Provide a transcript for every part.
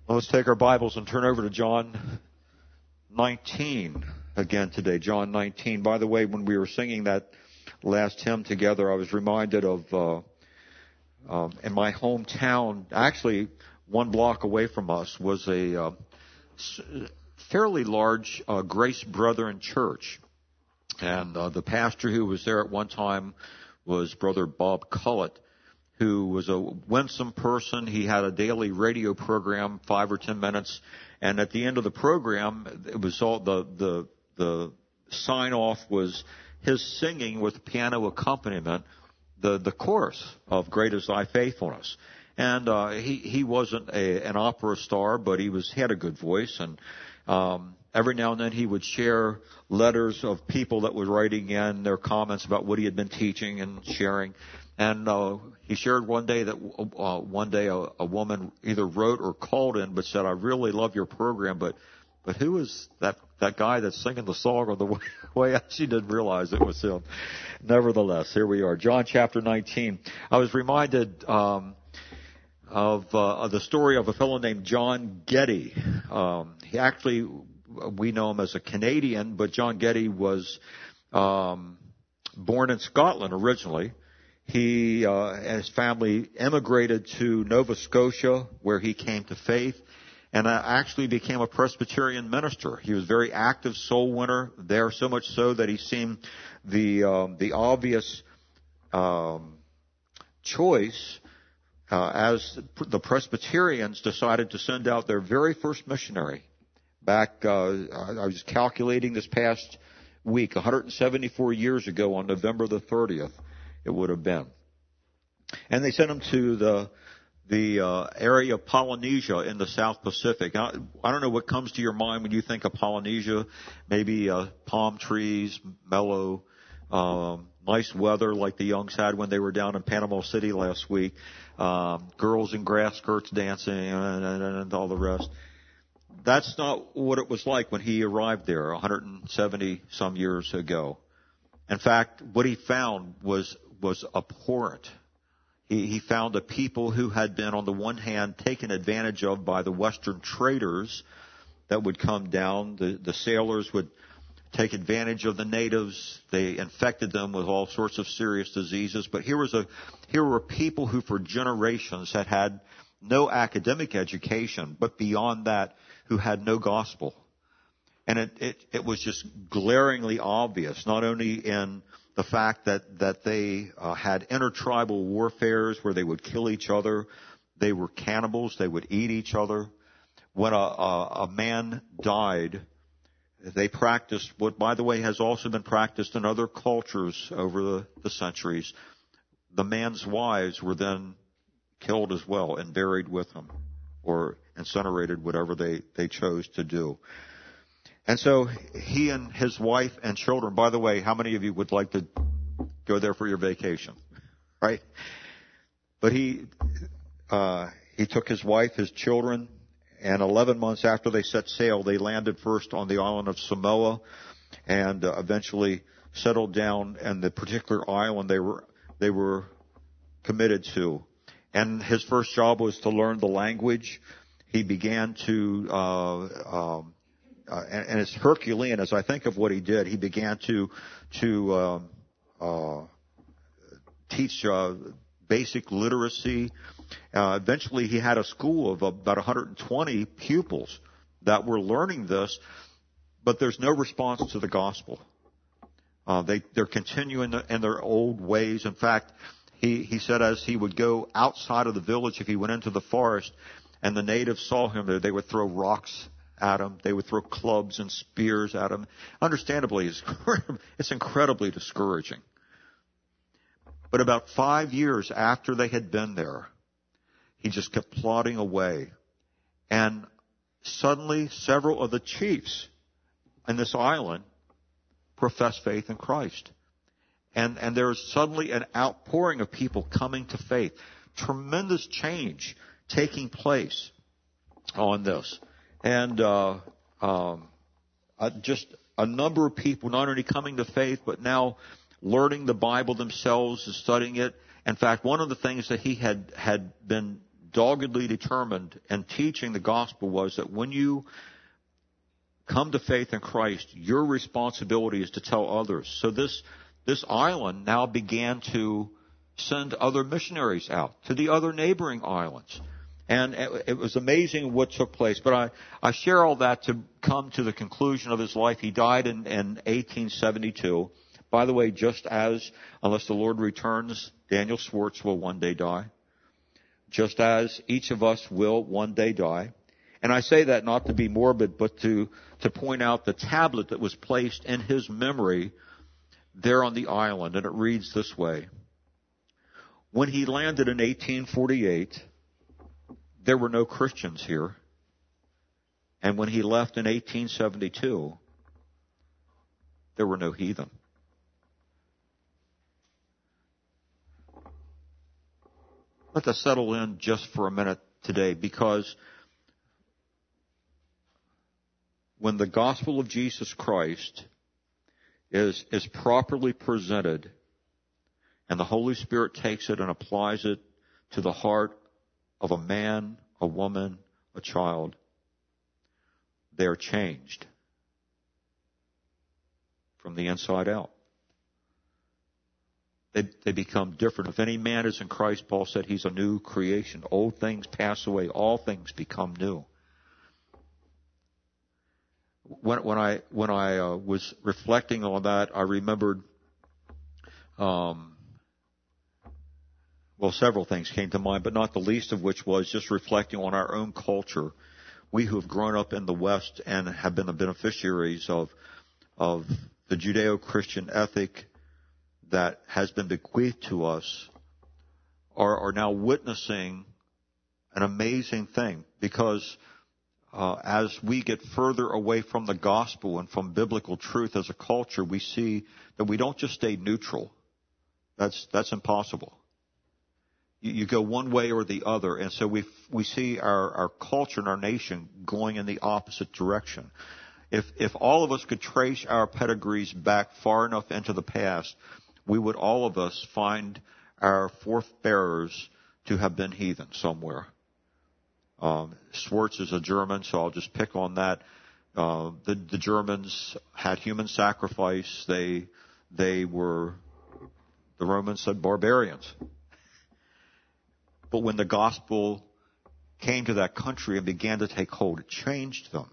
Well, let's take our Bibles and turn over to John 19 again today. John 19. By the way, when we were singing that last hymn together, I was reminded of in my hometown, actually 1 block away from us, was a fairly large Grace Brethren church. And the pastor who was there at one time was Brother Bob Cullett, who was a winsome person. He had a daily radio program, 5 or 10 minutes, and at the end of the program, it was all the sign off was his singing with piano accompaniment, the chorus of "Great Is Thy Faithfulness." And he wasn't an opera star, but he had a good voice, and every now and then he would share letters of people that were writing in their comments about what he had been teaching and sharing. And he shared one day that a woman either wrote or called in but said, "I really love your program, but who is that guy that's singing the song?" Or the way she didn't realize it was him. Nevertheless, here we are, John chapter 19. I was reminded of the story of a fellow named John Getty. He actually, we know him as a Canadian, but John Getty was born in Scotland originally. He and his family immigrated to Nova Scotia, where he came to faith, and actually became a Presbyterian minister. He was a very active soul winner there, so much so that he seemed the obvious choice as the Presbyterians decided to send out their very first missionary. Back, I was calculating this past week, 174 years ago on November the 30th. It would have been. And they sent him to the area of Polynesia in the South Pacific. I don't know what comes to your mind when you think of Polynesia. Maybe palm trees, mellow, nice weather like the Youngs had when they were down in Panama City last week. Girls in grass skirts dancing and all the rest. That's not what it was like when he arrived there 170 some years ago. In fact, what he found was abhorrent. He found a people who had been, on the one hand, taken advantage of by the Western traders that would come down. The sailors would take advantage of the natives. They infected them with all sorts of serious diseases. But here were people who for generations had no academic education, but beyond that, who had no gospel. And it was just glaringly obvious, not only in the fact that they had intertribal warfares where they would kill each other. They were cannibals. They would eat each other. When a man died, they practiced what, by the way, has also been practiced in other cultures over the centuries. The man's wives were then killed as well and buried with him, or incinerated, whatever they chose to do. And so he and his wife and children, by the way, how many of you would like to go there for your vacation? Right? But he took his wife, his children, and 11 months after they set sail, they landed first on the island of Samoa and eventually settled down in the particular island they were committed to. And his first job was to learn the language. He began to and it's Herculean as I think of what he did. He began to teach basic literacy. Eventually, he had a school of about 120 pupils that were learning this, but there's no response to the gospel. They're continuing in their old ways. In fact, he said as he would go outside of the village, if he went into the forest and the natives saw him there, they would throw rocks at him. They would throw clubs and spears at him. Understandably, it's incredibly discouraging. But about 5 years after they had been there, he just kept plodding away. And suddenly, several of the chiefs in this island professed faith in Christ. And there was suddenly an outpouring of people coming to faith. Tremendous change taking place on this. And just a number of people not only coming to faith, but now learning the Bible themselves and studying it. In fact, one of the things that he had been doggedly determined in teaching the gospel was that when you come to faith in Christ, your responsibility is to tell others. So this island now began to send other missionaries out to the other neighboring islands. And it was amazing what took place. But I share all that to come to the conclusion of his life. He died in 1872. By the way, just as, unless the Lord returns, Daniel Swartz will one day die. Just as each of us will one day die. And I say that not to be morbid, but to point out the tablet that was placed in his memory there on the island. And it reads this way. When he landed in 1848, there were no Christians here. And when he left in 1872, there were no heathen. Let that settle in just for a minute today, because when the gospel of Jesus Christ is properly presented and the Holy Spirit takes it and applies it to the heart of a man, a woman, a child, they are changed from the inside out. They become different. If any man is in Christ, Paul said he's a new creation. Old things pass away. All things become new. When I was reflecting on that, I remembered, several things came to mind, but not the least of which was just reflecting on our own culture. We who have grown up in the West and have been the beneficiaries of the Judeo-Christian ethic that has been bequeathed to us are now witnessing an amazing thing, because as we get further away from the gospel and from biblical truth as a culture, we see that we don't just stay neutral. That's impossible. You go one way or the other, and so we see our culture and our nation going in the opposite direction. If all of us could trace our pedigrees back far enough into the past, we would all of us find our forebearers to have been heathen somewhere. Swartz is a German, so I'll just pick on that. The Germans had human sacrifice. They were, the Romans said, barbarians. But when the gospel came to that country and began to take hold, it changed them.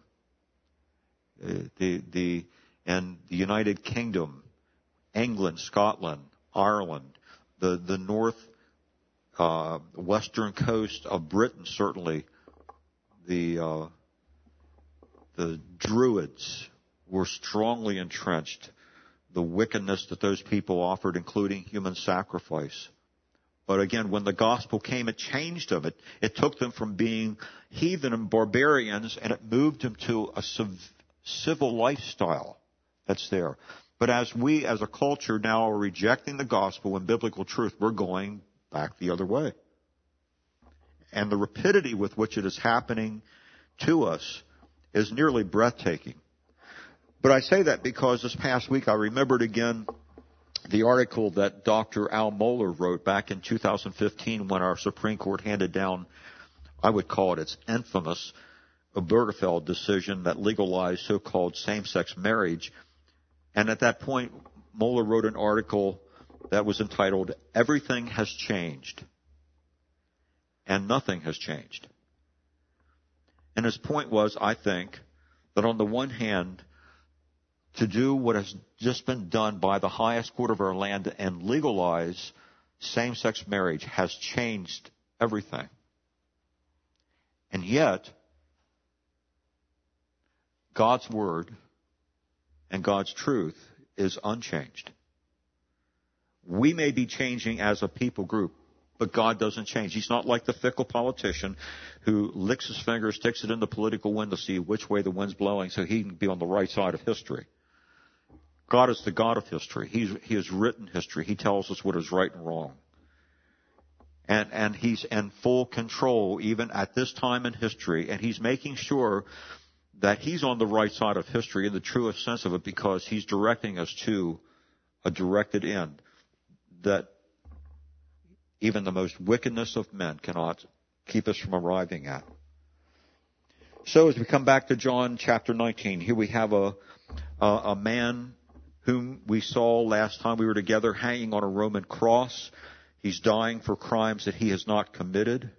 And the United Kingdom, England, Scotland, Ireland, the north, western coast of Britain, certainly, the Druids were strongly entrenched. The wickedness that those people offered, including human sacrifice. But again, when the gospel came, it changed them. It took them from being heathen and barbarians, and it moved them to a civil lifestyle that's there. But as we, as a culture, now are rejecting the gospel and biblical truth, we're going back the other way. And the rapidity with which it is happening to us is nearly breathtaking. But I say that because this past week I remembered again the article that Dr. Al Mohler wrote back in 2015 when our Supreme Court handed down, I would call it its infamous Obergefell decision that legalized so-called same-sex marriage. And at that point, Mohler wrote an article that was entitled, "Everything Has Changed and Nothing Has Changed." And his point was, I think, that on the one hand, to do what has just been done by the highest court of our land and legalize same-sex marriage has changed everything. And yet, God's word and God's truth is unchanged. We may be changing as a people group, but God doesn't change. He's not like the fickle politician who licks his finger, sticks it in the political wind to see which way the wind's blowing so he can be on the right side of history. God is the God of history. He has written history. He tells us what is right and wrong. And he's in full control even at this time in history, and he's making sure that he's on the right side of history in the truest sense of it, because he's directing us to a directed end that even the most wickedness of men cannot keep us from arriving at. So as we come back to John chapter 19, here we have a man whom we saw last time we were together hanging on a Roman cross. He's dying for crimes that he has not committed.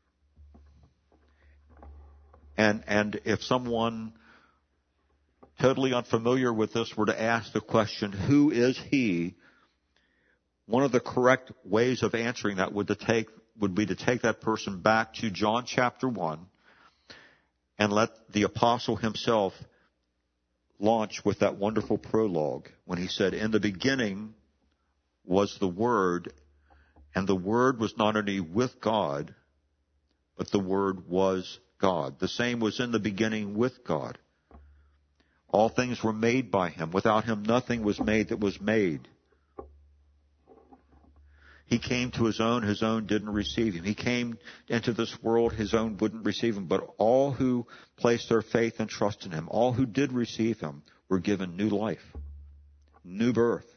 And if someone totally unfamiliar with this were to ask the question, who is he? One of the correct ways of answering that would be to take that person back to John chapter 1 and let the apostle himself launch with that wonderful prologue when he said, in the beginning was the Word, and the Word was not only with God, but the Word was God. The same was in the beginning with God. All things were made by him. Without him nothing was made that was made. He came to his own didn't receive him. He came into this world, his own wouldn't receive him. But all who placed their faith and trust in him, all who did receive him, were given new life, new birth.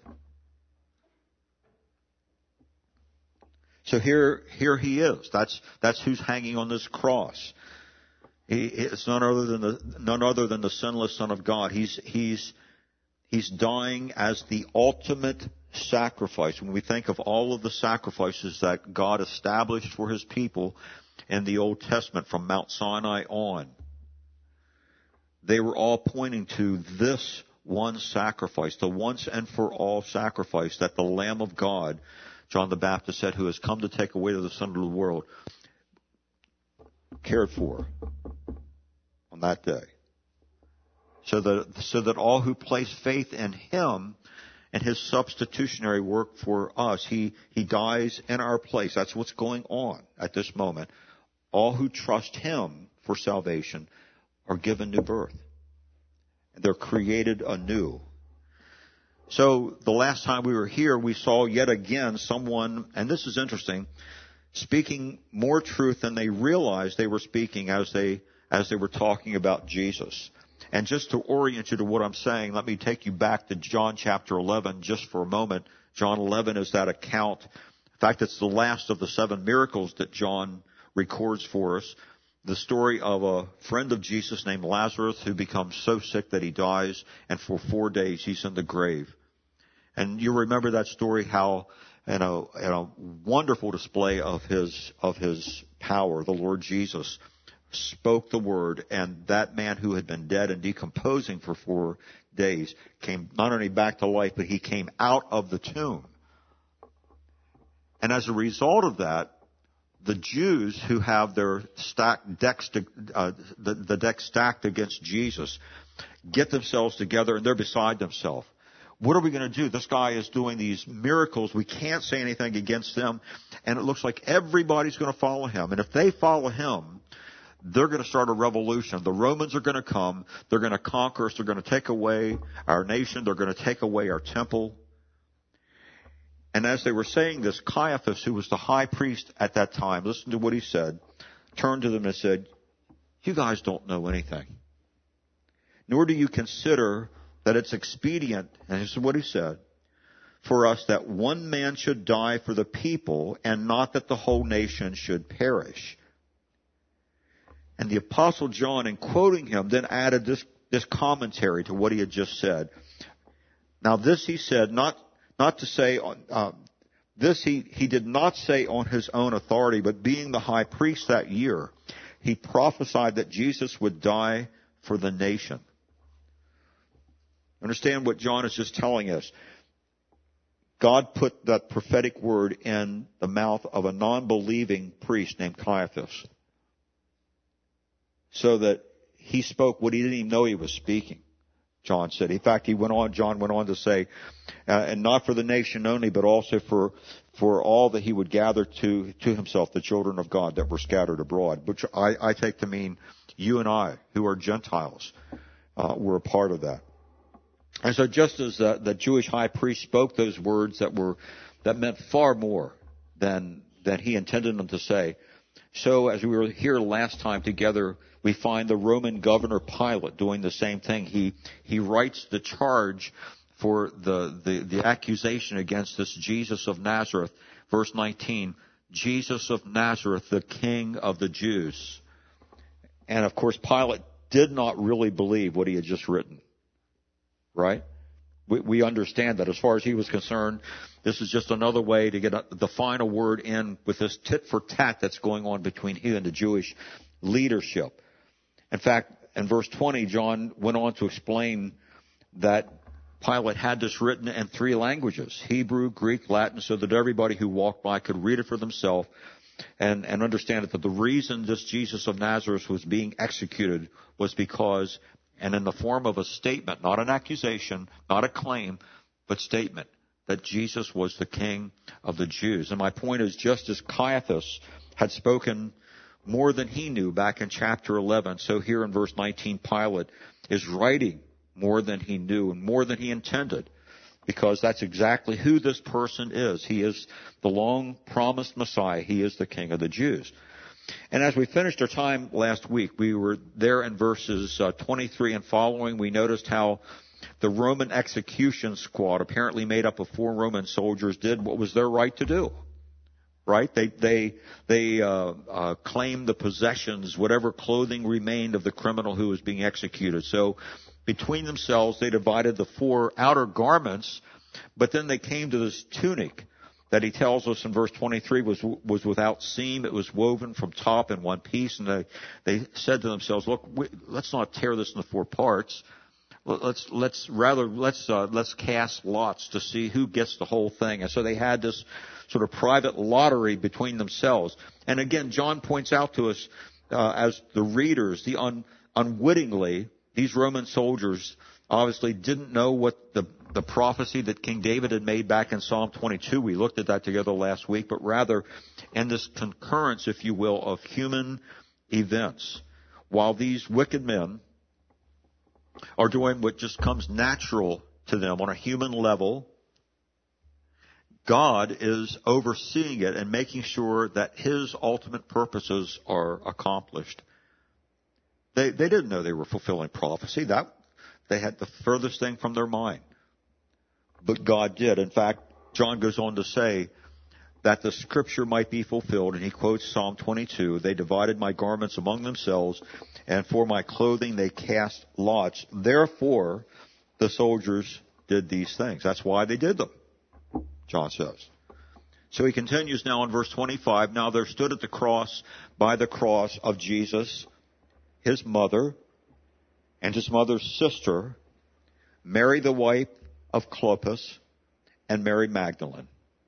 So here he is. That's who's hanging on this cross. It's none other than the sinless Son of God. He's dying as the ultimate sacrifice. When we think of all of the sacrifices that God established for his people in the Old Testament from Mount Sinai on, they were all pointing to this one sacrifice, the once and for all sacrifice that the Lamb of God, John the Baptist said, who has come to take away the sin of the world, cared for on that day. So that all who place faith in him and his substitutionary work for us, he dies in our place. That's what's going on at this moment. All who trust him for salvation are given new birth. They're created anew. So the last time we were here, we saw yet again someone, and this is interesting, speaking more truth than they realized they were speaking as they were talking about Jesus. And just to orient you to what I'm saying, let me take you back to John chapter 11 just for a moment. John 11 is that account. In fact, it's the last of the 7 miracles that John records for us. The story of a friend of Jesus named Lazarus who becomes so sick that he dies, and for 4 days he's in the grave. And you remember that story, how in a wonderful display of his power, the Lord Jesus spoke the word, and that man who had been dead and decomposing for 4 days came not only back to life, but he came out of the tomb. And as a result of that, the Jews who have their the deck stacked against Jesus get themselves together, and they're beside themselves. What are we going to do? This guy is doing these miracles. We can't say anything against them, and it looks like everybody's going to follow him. And if they follow him, they're going to start a revolution. The Romans are going to come. They're going to conquer us. They're going to take away our nation. They're going to take away our temple. And as they were saying this, Caiaphas, who was the high priest at that time, listen to what he said, turned to them and said, "You guys don't know anything. Nor do you consider that it's expedient," and this is what he said, "for us that one man should die for the people, and not that the whole nation should perish." And the Apostle John, in quoting him, then added this commentary to what he had just said. Now this he said, not to say, this he did not say on his own authority, but being the high priest that year, he prophesied that Jesus would die for the nation. Understand what John is just telling us. God put that prophetic word in the mouth of a non-believing priest named Caiaphas, so that he spoke what he didn't even know he was speaking, John said. In fact, John went on to say, and not for the nation only, but also for all that he would gather to himself the children of God that were scattered abroad, which I take to mean you and I, who are Gentiles, were a part of that. And so just as the Jewish high priest spoke those words that meant far more than he intended them to say, so as we were here last time together, we find the Roman governor Pilate doing the same thing. He writes the charge for the accusation against this Jesus of Nazareth, verse 19, Jesus of Nazareth, the King of the Jews. And of course, Pilate did not really believe what he had just written. Right? We understand that as far as he was concerned, this is just another way to get the final word in with this tit for tat that's going on between he and the Jewish leadership. In fact, in verse 20, John went on to explain that Pilate had this written in 3 languages, Hebrew, Greek, Latin, so that everybody who walked by could read it for themselves and understand it. That the reason this Jesus of Nazareth was being executed was because, and in the form of a statement, not an accusation, not a claim, but statement, that Jesus was the King of the Jews. And my point is, just as Caiaphas had spoken more than he knew back in chapter 11, so here in verse 19, Pilate is writing more than he knew and more than he intended, because that's exactly who this person is. He is the long-promised Messiah. He is the King of the Jews. And as we finished our time last week, we were there in verses 23 and following. We noticed how the Roman execution squad, apparently made up of 4 Roman soldiers, did what was their right to do. Right? They claimed the possessions, whatever clothing remained of the criminal who was being executed. So between themselves, they divided the 4 outer garments, but then they came to this tunic that he tells us in verse 23 was without seam. It was woven from top in one piece. And they said to themselves, look, let's not tear this into 4 parts. Let's cast lots to see who gets the whole thing. And so they had this sort of private lottery between themselves. And again, John points out to us, as the readers, unwittingly, these Roman soldiers obviously didn't know what the prophecy that King David had made back in Psalm 22. We looked at that together last week, but rather in this concurrence, if you will, of human events. While these wicked men are doing what just comes natural to them on a human level, God is overseeing it and making sure that His ultimate purposes are accomplished. They didn't know they were fulfilling prophecy. That they had the furthest thing from their mind. But God did. In fact, John goes on to say that the scripture might be fulfilled, and he quotes Psalm 22, they divided my garments among themselves, and for my clothing they cast lots. Therefore, the soldiers did these things. That's why they did them, John says. So he continues now in verse 25, now there stood at the cross, by the cross of Jesus, his mother, and his mother's sister, Mary the wife of Clopas, and Mary Magdalene.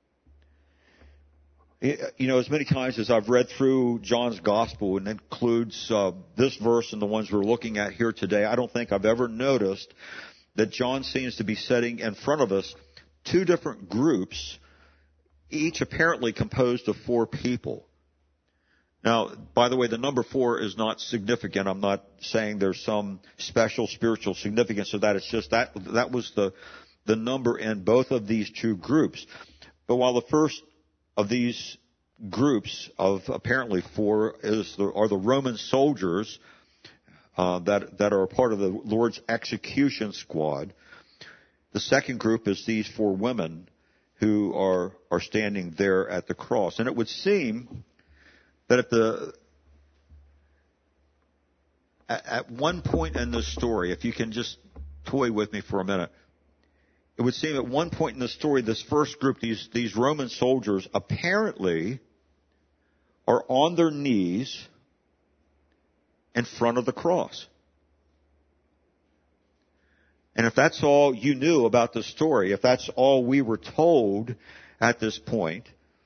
You know, as many times as I've read through John's gospel, and includes this verse and the ones we're looking at here today, I don't think I've ever noticed that John seems to be setting in front of us 2 different groups, each apparently composed of 4 people. Now, by the way, the number 4 is not significant. I'm not saying there's some special spiritual significance to that. It's just that was the number in both of these 2 groups. But while the first of these groups of apparently 4 are the Roman soldiers that are a part of the Lord's execution squad, the second group is these 4 women who are standing there at the cross. And it would seem that at one point in this story, if you can just toy with me for a minute, it would seem at one point in the story, this first group, these Roman soldiers, apparently are on their knees in front of the cross. And if that's all you knew about the story, if that's all we were told at this point,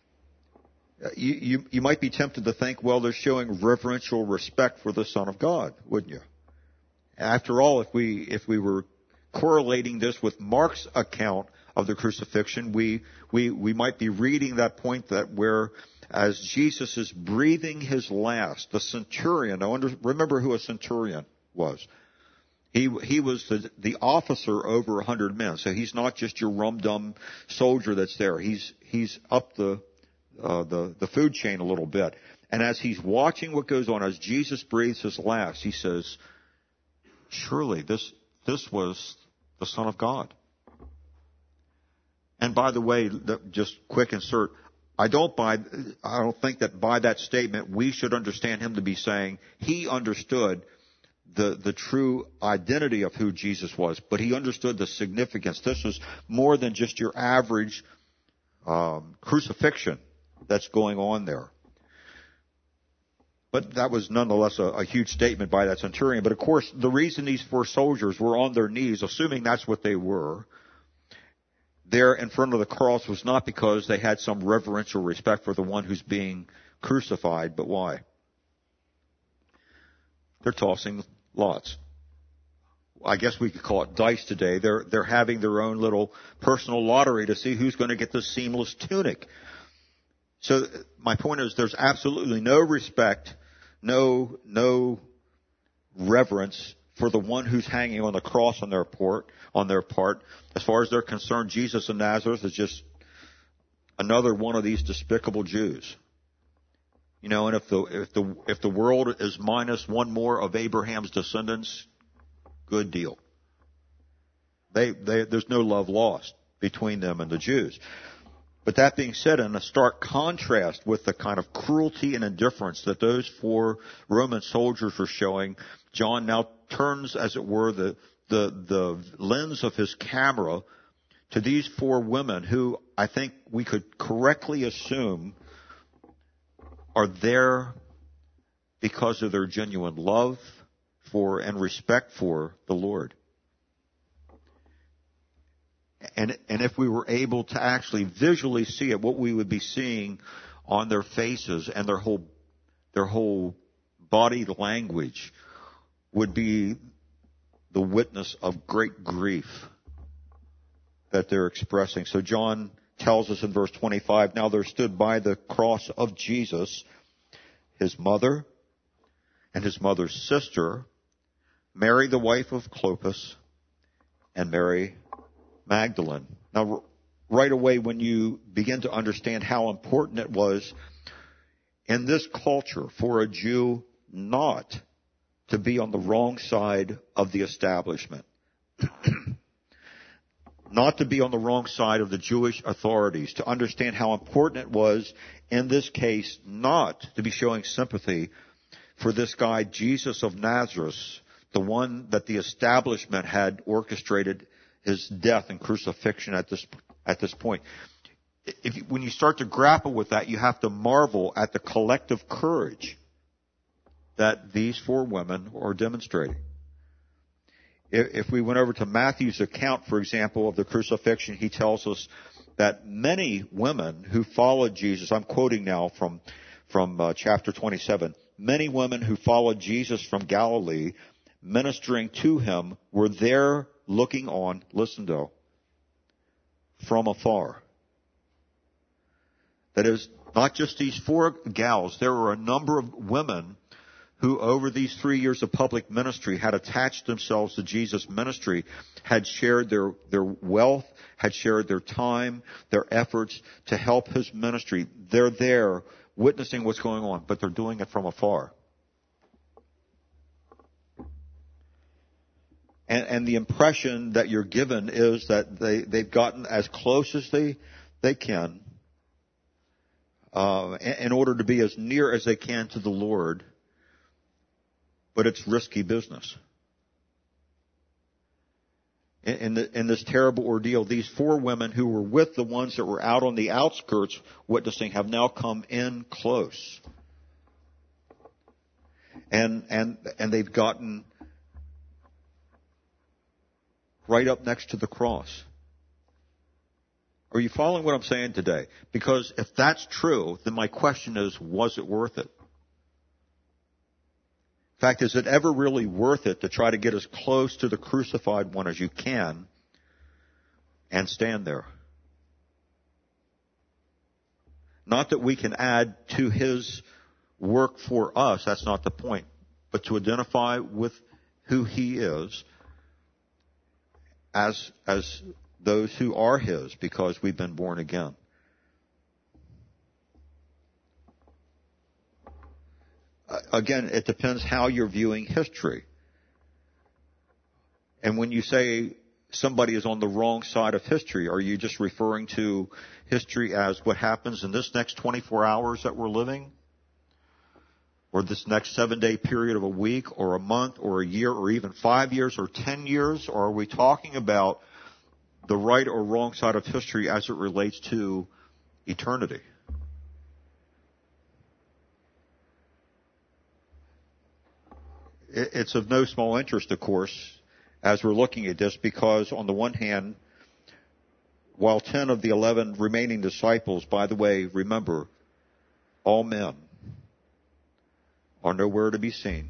you might be tempted to think, well, they're showing reverential respect for the Son of God, wouldn't you? After all, if we were correlating this with Mark's account of the crucifixion, we might be reading that point that where as Jesus is breathing his last, the centurion, remember who a centurion was. He was the officer over 100 men, so he's not just your rum-dum soldier that's there. He's up the food chain a little bit. And as he's watching what goes on, as Jesus breathes his last, he says, surely this was the Son of God. And by the way, just quick insert, I don't think that by that statement we should understand him to be saying he understood the true identity of who Jesus was, but he understood the significance. This was more than just your average crucifixion that's going on there. But that was nonetheless a huge statement by that centurion. But of course, the reason these 4 soldiers were on their knees, assuming that's what they were, there in front of the cross was not because they had some reverential respect for the one who's being crucified, but why? They're tossing lots. I guess we could call it dice today. They're having their own little personal lottery to see who's going to get the seamless tunic. So my point is there's absolutely no respect, no reverence for the one who's hanging on the cross on their part. As far as they're concerned, Jesus of Nazareth is just another one of these despicable Jews. You know, and if the world is minus one more of Abraham's descendants, good deal. There's no love lost between them and the Jews. But that being said, in a stark contrast with the kind of cruelty and indifference that those 4 Roman soldiers were showing, John now turns, as it were, the lens of his camera to these 4 women who I think we could correctly assume are there because of their genuine love for and respect for the Lord. And if we were able to actually visually see it, what we would be seeing on their faces and their whole body language would be the witness of great grief that they're expressing. So John tells us in verse 25, now there stood by the cross of Jesus his mother and his mother's sister, Mary the wife of Clopas, and Mary Magdalene. Now, right away when you begin to understand how important it was in this culture for a Jew not to be on the wrong side of the establishment, not to be on the wrong side of the Jewish authorities, to understand how important it was in this case not to be showing sympathy for this guy, Jesus of Nazareth, the one that the establishment had orchestrated his death and crucifixion at this point. When you start to grapple with that, you have to marvel at the collective courage that these 4 women are demonstrating. If we went over to Matthew's account, for example, of the crucifixion, he tells us that many women who followed Jesus, I'm quoting now from chapter 27, many women who followed Jesus from Galilee, ministering to him, were there looking on, listen though, from afar. That is, not just these 4 gals, there were a number of women who over these 3 years of public ministry had attached themselves to Jesus' ministry, had shared their wealth, had shared their time, their efforts to help his ministry. They're there witnessing what's going on, but they're doing it from afar. And the impression that you're given is that they've gotten as close as they can in order to be as near as they can to the Lord, but it's risky business. In this terrible ordeal, these 4 women who were with the ones that were out on the outskirts witnessing have now come in close. And they've gotten right up next to the cross. Are you following what I'm saying today? Because if that's true, then my question is, was it worth it? In fact, is it ever really worth it to try to get as close to the crucified one as you can and stand there? Not that we can add to his work for us, that's not the point, but to identify with who he is as those who are his because we've been born again. Again, it depends how you're viewing history. And when you say somebody is on the wrong side of history? Are you just referring to history as what happens in this next 24 hours that we're living? Or this next 7-day period of a week or a month or a year or even 5 years or 10 years? Or are we talking about the right or wrong side of history as it relates to eternity? It's of no small interest, of course, as we're looking at this, because on the one hand, while 10 of the 11 remaining disciples, by the way, remember, all men, are nowhere to be seen.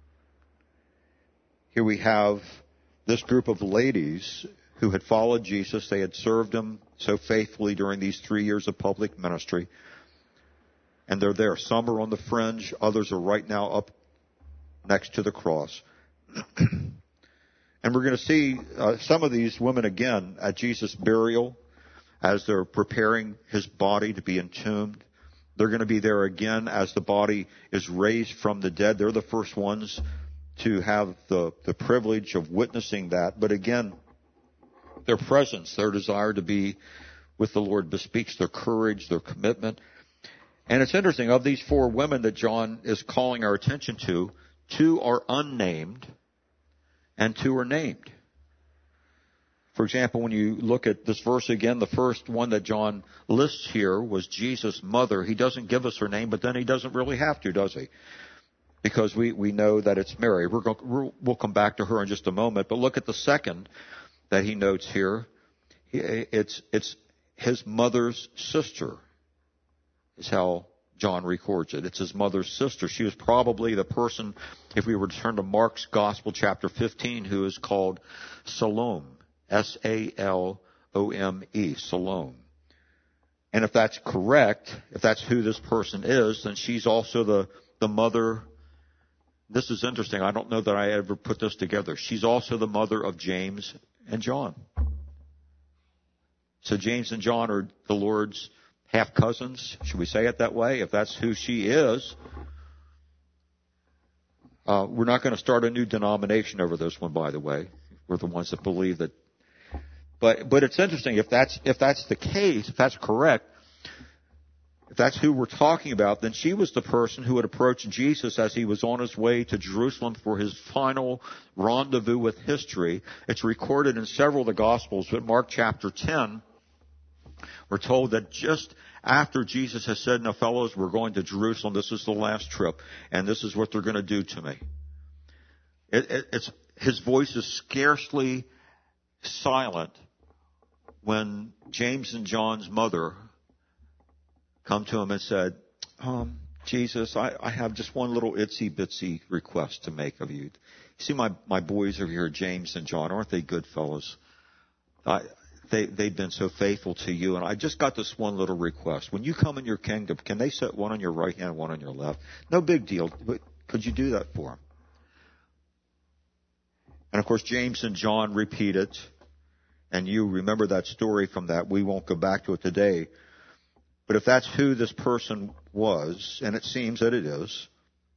Here we have this group of ladies who had followed Jesus. They had served him so faithfully during these 3 years of public ministry. And they're there. Some are on the fringe. Others are right now up next to the cross. And we're going to see some of these women again at Jesus' burial as they're preparing his body to be entombed. They're going to be there again as the body is raised from the dead. They're the first ones to have the privilege of witnessing that. But again, their presence, their desire to be with the Lord bespeaks their courage, their commitment. And it's interesting, of these 4 women that John is calling our attention to, 2 are unnamed and 2 are named. For example, when you look at this verse again, the first one that John lists here was Jesus' mother. He doesn't give us her name, but then he doesn't really have to, does he? Because we know that it's Mary. We'll come back to her in just a moment. But look at the second that he notes here. It's his mother's sister is how John records it. It's his mother's sister. She was probably the person, if we were to turn to Mark's Gospel, chapter 15, who is called Salome. Salome, Salome. And if that's correct, if that's who this person is, then she's also the mother. This is interesting. I don't know that I ever put this together. She's also the mother of James and John. So James and John are the Lord's half-cousins. Should we say it that way? If that's who she is, we're not going to start a new denomination over this one, by the way. We're the ones that believe that. But it's interesting, if that's the case, if that's correct, if that's who we're talking about, then she was the person who had approached Jesus as he was on his way to Jerusalem for his final rendezvous with history. It's recorded in several of the Gospels, but Mark chapter 10, we're told that just after Jesus has said, "Now, fellows, we're going to Jerusalem. This is the last trip, and this is what they're going to do to me." His voice is scarcely silent when James and John's mother come to him and said, Jesus, I have just one little itsy-bitsy request to make of you. You see my boys over here, James and John, aren't they good fellows? They've been so faithful to you, and I just got this one little request. When you come in your kingdom, can they set one on your right hand and one on your left? No big deal, but could you do that for them? And of course, James and John repeat it, and you remember that story from that. We won't go back to it today. But if that's who this person was, and it seems that it is,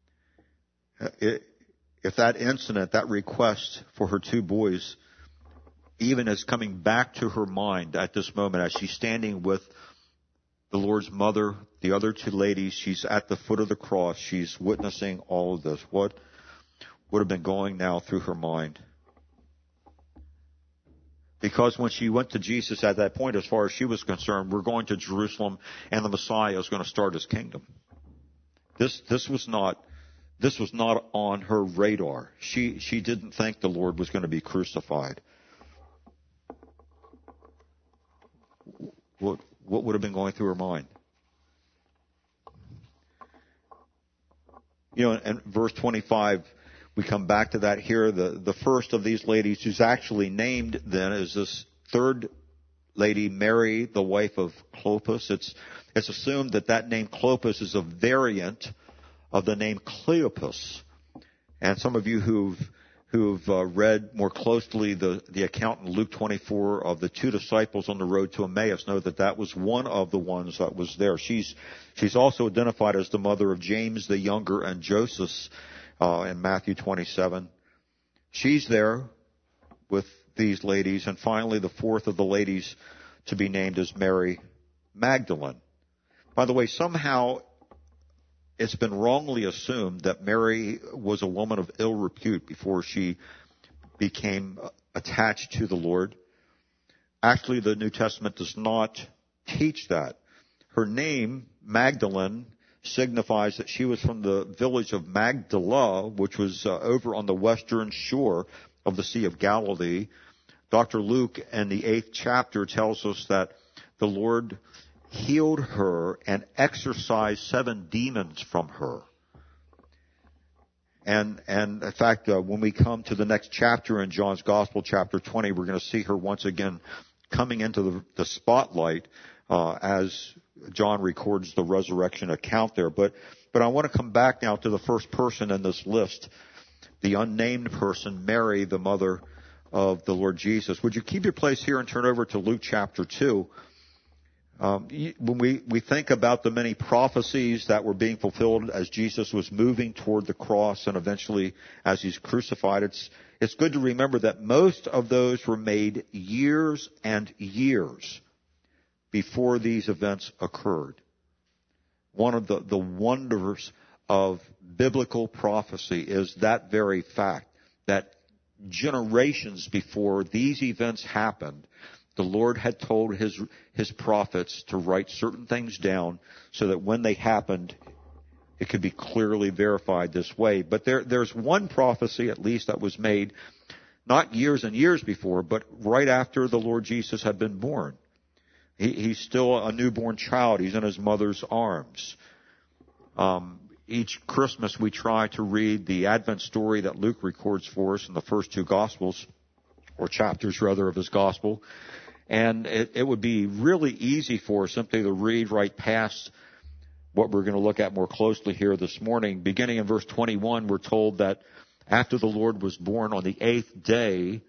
if that incident, that request for her 2 boys, even is coming back to her mind at this moment as she's standing with the Lord's mother, the other 2 ladies, she's at the foot of the cross, she's witnessing all of this. What would have been going now through her mind? Because when she went to Jesus at that point, as far as she was concerned, we're going to Jerusalem and the Messiah is going to start his kingdom. This was not on her radar. She didn't think the Lord was going to be crucified. What would have been going through her mind? You know, in verse 25, we come back to that here. The first of these ladies who's actually named then is this third lady, Mary, the wife of Clopas. It's assumed that name Clopas is a variant of the name Cleopas. And some of you who've read more closely the account in Luke 24 of the 2 disciples on the road to Emmaus know that was one of the ones that was there. She's also identified as the mother of James the younger and Joseph in Matthew 27. She's there with these ladies, and finally the fourth of the ladies to be named is Mary Magdalene. By the way, somehow it's been wrongly assumed that Mary was a woman of ill repute before she became attached to the Lord. Actually, the New Testament does not teach that. Her name, Magdalene, signifies that she was from the village of Magdala, which was over on the western shore of the Sea of Galilee. Dr. Luke in the 8th chapter tells us that the Lord healed her and exorcised 7 demons from her. And in fact, when we come to the next chapter in John's Gospel, chapter 20, we're going to see her once again coming into the spotlight as John records the resurrection account there. But I want to come back now to the first person in this list, the unnamed person, Mary, the mother of the Lord Jesus. Would you keep your place here and turn over to Luke chapter 2? When we think about the many prophecies that were being fulfilled as Jesus was moving toward the cross and eventually as he's crucified, it's good to remember that most of those were made years and years before these events occurred. One of the wonders of biblical prophecy is that very fact, that generations before these events happened, the Lord had told his prophets to write certain things down so that when they happened, it could be clearly verified this way. But there's one prophecy at least that was made not years and years before, but right after the Lord Jesus had been born. He's still a newborn child. He's in his mother's arms. Each Christmas we try to read the Advent story that Luke records for us in the first 2 Gospels, or chapters rather of his Gospel. And it would be really easy for us simply to read right past what we're going to look at more closely here this morning. Beginning in verse 21, we're told that after the Lord was born on the 8th day,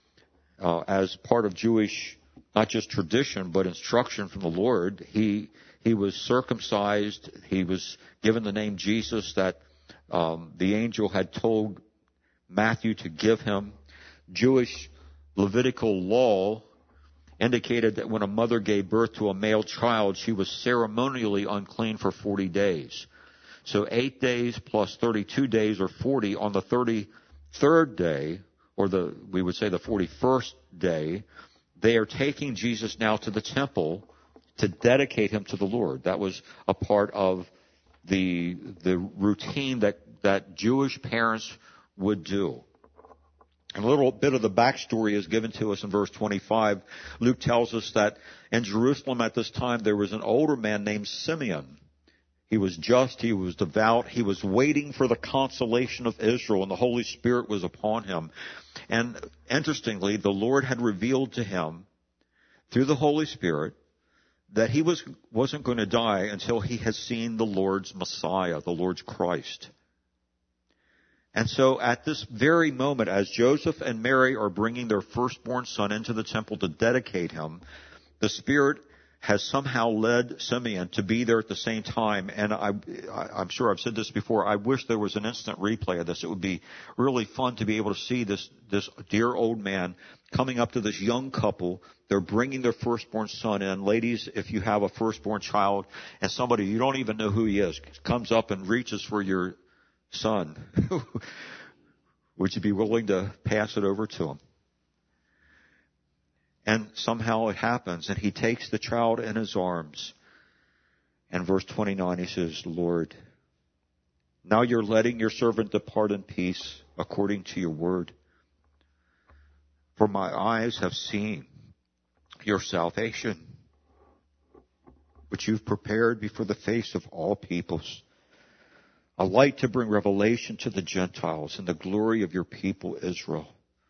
as part of Jewish, not just tradition, but instruction from the Lord, he was circumcised. He was given the name Jesus that the angel had told Matthew to give him. Jewish Levitical law indicated that when a mother gave birth to a male child, she was ceremonially unclean for 40 days. So 8 days plus 32 days, or 40, on the 33rd day, or we would say the 41st day, they are taking Jesus now to the temple to dedicate him to the Lord. That was a part of the routine that Jewish parents would do. And a little bit of the backstory is given to us in verse 25. Luke tells us that in Jerusalem at this time there was an older man named Simeon. He was just, he was devout, he was waiting for the consolation of Israel, and the Holy Spirit was upon him. And interestingly, the Lord had revealed to him through the Holy Spirit that he wasn't going to die until he had seen the Lord's Messiah, the Lord's Christ. And so at this very moment, as Joseph and Mary are bringing their firstborn son into the temple to dedicate him, the Spirit has somehow led Simeon to be there at the same time. And I'm sure I've said this before, I wish there was an instant replay of this. It would be really fun to be able to see this dear old man coming up to this young couple. They're bringing their firstborn son in. Ladies, if you have a firstborn child and somebody you don't even know who he is comes up and reaches for your son, would you be willing to pass it over to him? And somehow it happens, and he takes the child in his arms. And verse 29, he says, Lord, now you're letting your servant depart in peace according to your word. For my eyes have seen your salvation, which you've prepared before the face of all peoples, a light to bring revelation to the Gentiles and the glory of your people Israel.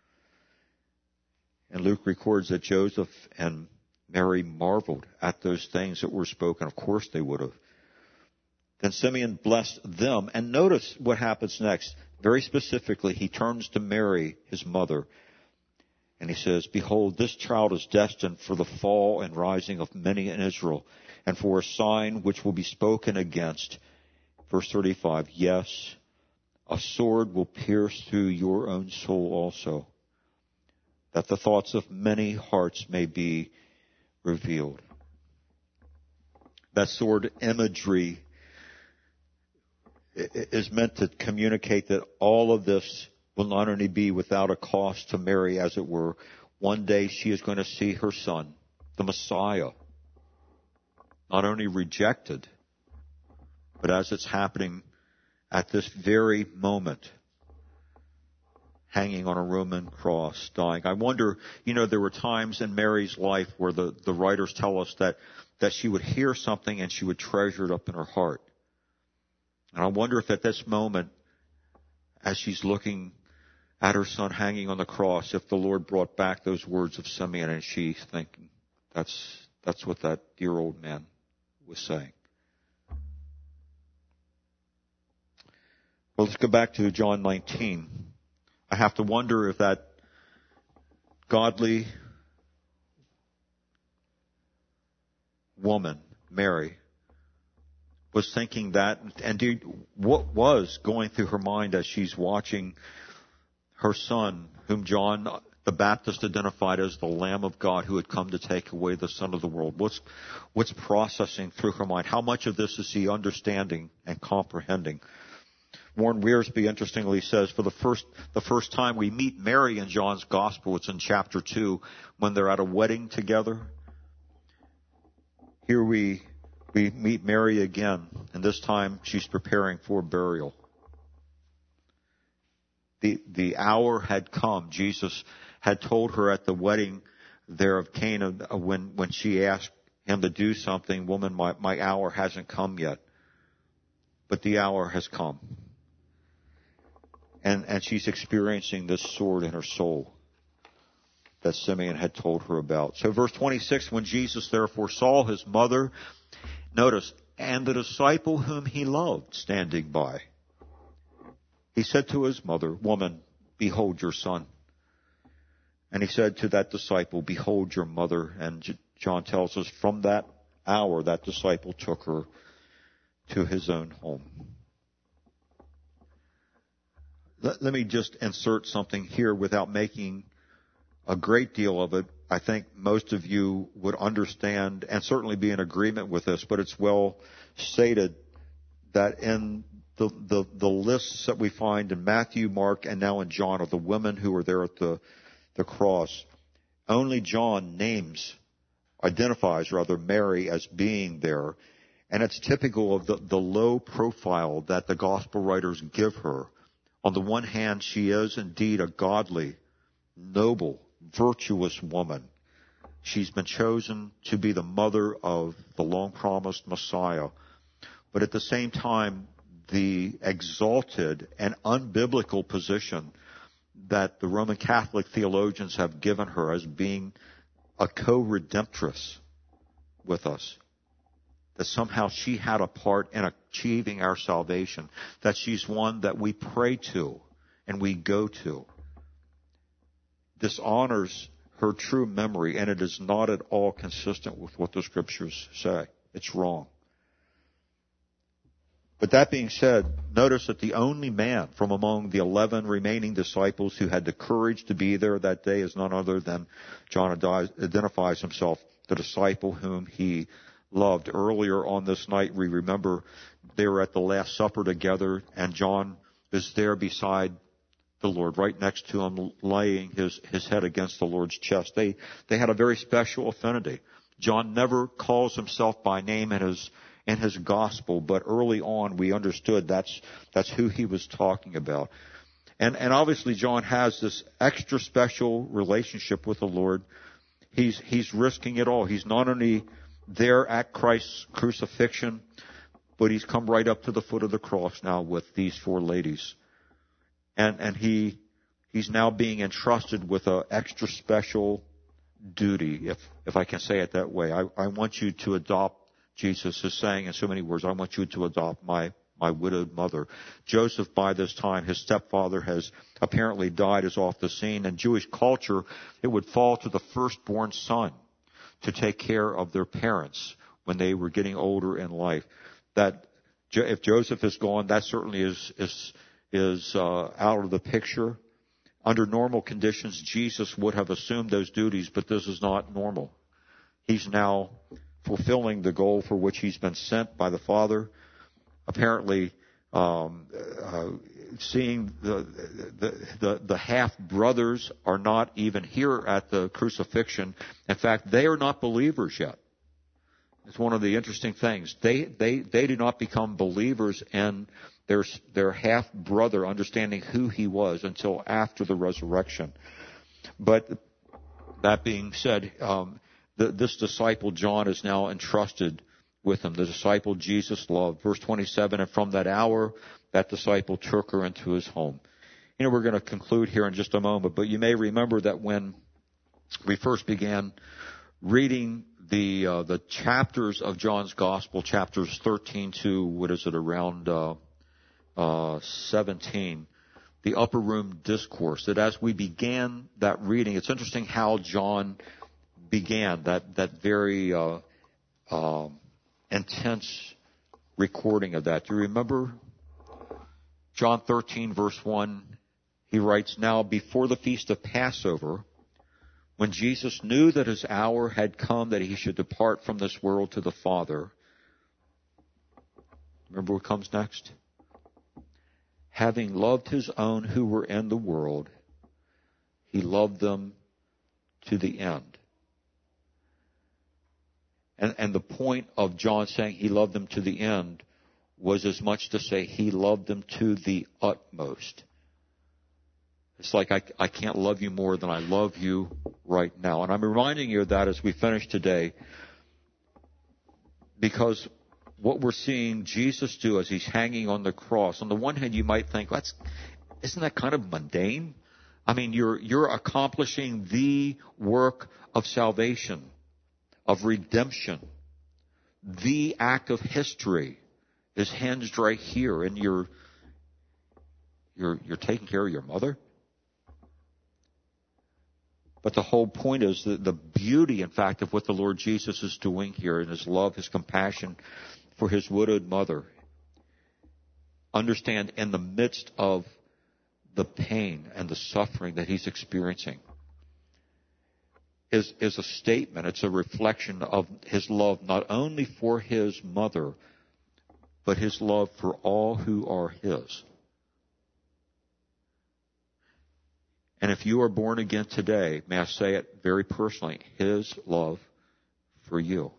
And Luke records that Joseph and Mary marveled at those things that were spoken. Of course they would have. Then Simeon blessed them. And notice what happens next. Very specifically, he turns to Mary, his mother, and he says, Behold, this child is destined for the fall and rising of many in Israel, and for a sign which will be spoken against. Verse 35, yes, a sword will pierce through your own soul also, that the thoughts of many hearts may be revealed. That sword imagery is meant to communicate that all of this will not only be without a cost to Mary, as it were. One day she is going to see her son, the Messiah, not only rejected, but as it's happening at this very moment, hanging on a Roman cross, dying. I wonder, there were times in Mary's life where the writers tell us that she would hear something and she would treasure it up in her heart. And I wonder if at this moment, as she's looking at her son hanging on the cross, if the Lord brought back those words of Simeon and she's thinking, that's what that dear old man was saying. Well, let's go back to John 19. I have to wonder if that godly woman, Mary, was thinking that, and what was going through her mind as she's watching her son, whom John the Baptist identified as the Lamb of God who had come to take away the sin of the world. What's processing through her mind? How much of this is she understanding and comprehending? Warren Wiersbe, interestingly, says for the first time we meet Mary in John's Gospel, it's in chapter 2, when they're at a wedding together. Here we meet Mary again, and this time she's preparing for burial. The hour had come. Jesus had told her at the wedding there of Cana, when she asked him to do something, "Woman, my hour hasn't come yet." But the hour has come. And she's experiencing this sword in her soul that Simeon had told her about. So verse 26, when Jesus therefore saw his mother, notice, and the disciple whom he loved standing by, he said to his mother, "Woman, behold your son." And he said to that disciple, "Behold your mother." And John tells us from that hour, that disciple took her to his own home. Let me just insert something here without making a great deal of it. I think most of you would understand and certainly be in agreement with this, but it's well stated that in the lists that we find in Matthew, Mark, and now in John of the women who were there at the cross, only John identifies Mary as being there. And it's typical of the low profile that the gospel writers give her. On the one hand, she is indeed a godly, noble, virtuous woman. She's been chosen to be the mother of the long-promised Messiah. But at the same time, the exalted and unbiblical position that the Roman Catholic theologians have given her as being a co-redemptress with us, that somehow she had a part in achieving our salvation, that she's one that we pray to and we go to. This honors her true memory, and it is not at all consistent with what the Scriptures say. It's wrong. But that being said, notice that the only man from among the 11 remaining disciples who had the courage to be there that day is none other than John identifies himself, the disciple whom he loved. Earlier on this night, we remember they were at the Last Supper together, and John is there beside the Lord, right next to him, laying his head against the Lord's chest. They had a very special affinity. John never calls himself by name in his gospel, but early on we understood that's who he was talking about. And obviously John has this extra special relationship with the Lord. He's risking it all. He's not only there at Christ's crucifixion, but he's come right up to the foot of the cross now with these four ladies. And he's now being entrusted with an extra special duty, if I can say it that way. I want you to adopt, Jesus is saying in so many words, I want you to adopt my widowed mother. Joseph, by this time, his stepfather has apparently died, is off the scene. In Jewish culture, it would fall to the firstborn son to take care of their parents when they were getting older in life. That if Joseph is gone, that certainly is out of the picture. Under normal conditions, Jesus would have assumed those duties, but this is not normal. He's now fulfilling the goal for which he's been sent by the Father. Apparently, seeing the half-brothers are not even here at the crucifixion. In fact, they are not believers yet. It's one of the interesting things. They do not become believers in their half-brother understanding who he was until after the resurrection. But that being said, this disciple John is now entrusted with him, the disciple Jesus loved. Verse 27, and from that hour, that disciple took her into his home. You know, we're going to conclude here in just a moment, but you may remember that when we first began reading the chapters of John's Gospel, chapters 13 to, around 17, the upper room discourse, that as we began that reading, it's interesting how John began that very intense recording of that. Do you remember John 13, verse 1? He writes, now before the feast of Passover, when Jesus knew that his hour had come that he should depart from this world to the Father, remember what comes next? Having loved his own who were in the world, he loved them to the end. And the point of John saying he loved them to the end was as much to say he loved them to the utmost. It's like I can't love you more than I love you right now. And I'm reminding you of that as we finish today, because what we're seeing Jesus do as he's hanging on the cross, on the one hand you might think, isn't that kind of mundane? I mean, you're accomplishing the work of salvation, of redemption. The act of history is hinged right here, and you're taking care of your mother. But the whole point is the beauty, in fact, of what the Lord Jesus is doing here in his love, his compassion for his widowed mother. Understand, in the midst of the pain and the suffering that he's experiencing, is a statement, it's a reflection of his love not only for his mother, but his love for all who are his. And if you are born again today, may I say it very personally, his love for you.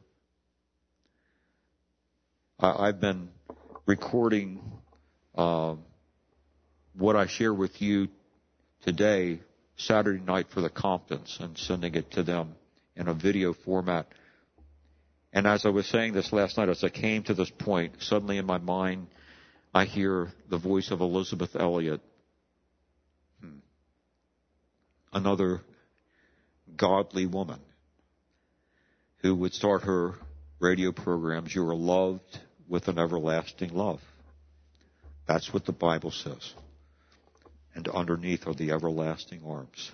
I've been recording what I share with you today Saturday night for the Comptons and sending it to them in a video format. And as I was saying this last night, as I came to this point, suddenly in my mind, I hear the voice of Elizabeth Elliot, another godly woman who would start her radio programs, you are loved with an everlasting love. That's what the Bible says. And underneath are the everlasting arms.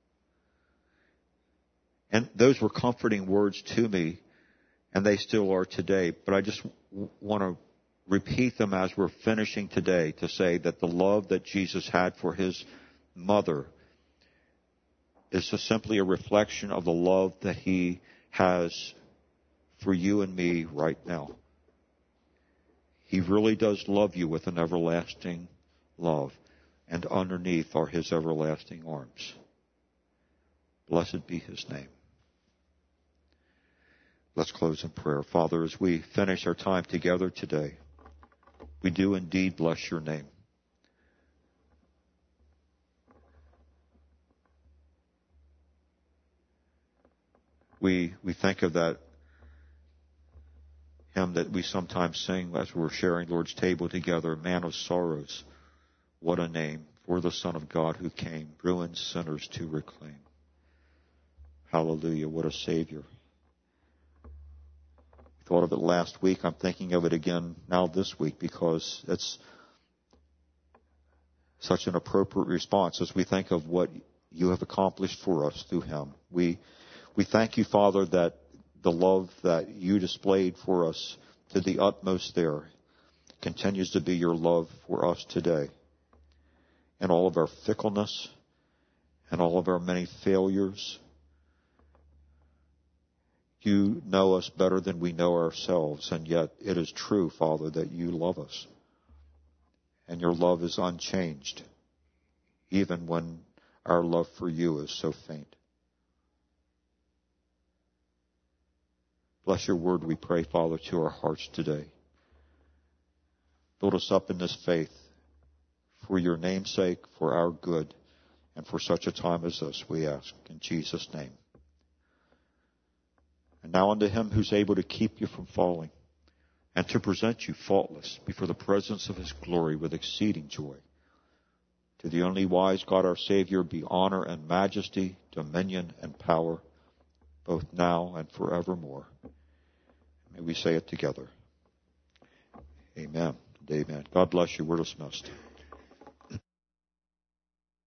And those were comforting words to me, and they still are today. But I just want to repeat them as we're finishing today, to say that the love that Jesus had for his mother is just simply a reflection of the love that he has for you and me right now. He really does love you with an everlasting love. And underneath are his everlasting arms. Blessed be his name. Let's close in prayer. Father, as we finish our time together today, we do indeed bless your name. We think of that hymn that we sometimes sing as we're sharing Lord's table together, Man of Sorrows. What a name for the Son of God who came, ruined sinners to reclaim. Hallelujah, what a Savior. I thought of it last week. I'm thinking of it again now this week, because it's such an appropriate response as we think of what you have accomplished for us through him. We thank you, Father, that the love that you displayed for us to the utmost there continues to be your love for us today. And all of our fickleness, and all of our many failures. You know us better than we know ourselves, and yet it is true, Father, that you love us. And your love is unchanged, even when our love for you is so faint. Bless your word, we pray, Father, to our hearts today. Build us up in this faith for your name's sake, for our good, and for such a time as this, we ask in Jesus' name. And now unto him who's able to keep you from falling and to present you faultless before the presence of his glory with exceeding joy. To the only wise God our Savior be honor and majesty, dominion and power, both now and forevermore. May we say it together. Amen and amen. God bless you. We're dismissed.